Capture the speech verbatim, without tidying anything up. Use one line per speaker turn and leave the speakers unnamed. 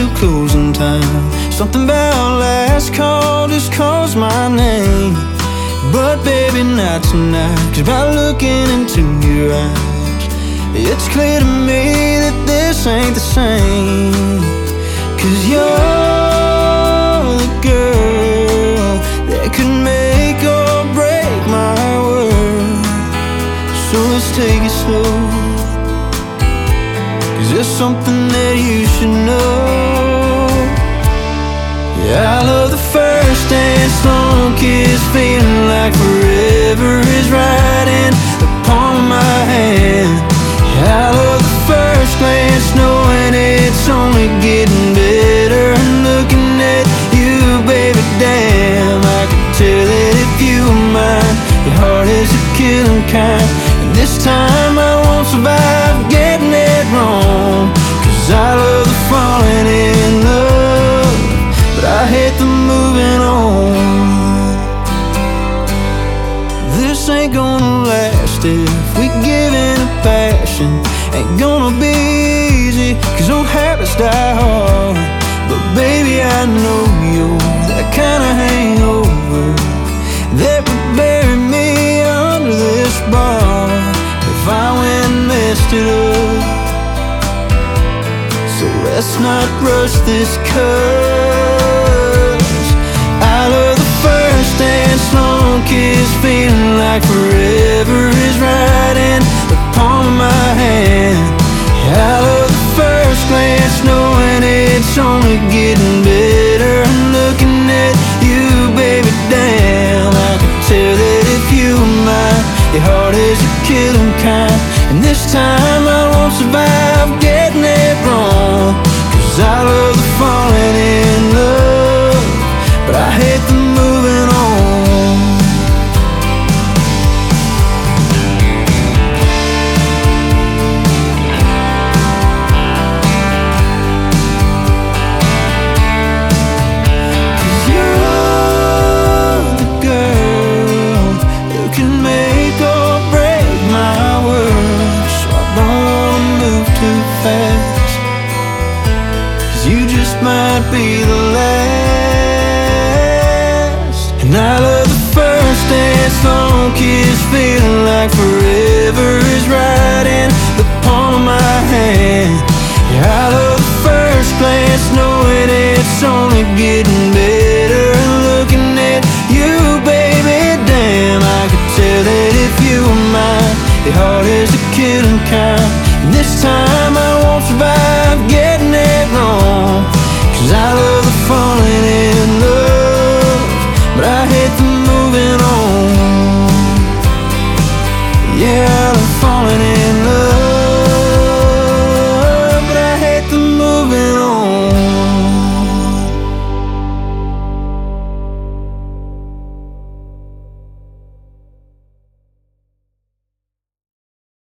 till closing time. Something about last call just calls my name. But baby, not tonight, 'cause by looking into your eyes, it's clear to me that this ain't the same. 'Cause you're the girl that could make or break my world. So let's take it slow, 'cause there's something that you should know. Yeah, I love the first dance, long kiss, feeling like forever is right in the palm of my hand. Yeah, I love the first glance, knowing it's only getting better. And looking at you, baby, damn, I could tell that if you were mine, your heart is a killing kind. And this time I won't survive getting it wrong, 'cause I love the falling in love, but I hate the moving on. This ain't gonna last if we give in to passion. Ain't gonna be easy, 'cause old habits die hard. But baby, I know you're that kind of hangover that would bury me under this bar if I went and messed it up. So let's not rush this, 'cause I love the first dance, long kiss, feeling like forever is right in the palm of my hand. Yeah, I love the first glance, knowing it's only getting better. And looking at you, baby, damn, I could tell that if you were mine, your heart is a killing kind. And this time I won't survive getting it wrong, 'cause I love the falling in love, but I hate the moving on. Might be the last. And I love the first dance, long kiss, feeling like forever is right in the palm of my hand. Yeah, I love the first glance, knowing it's only getting better. And looking at you, baby, damn, I could tell that if you were mine, your heart is a killing kind. And this time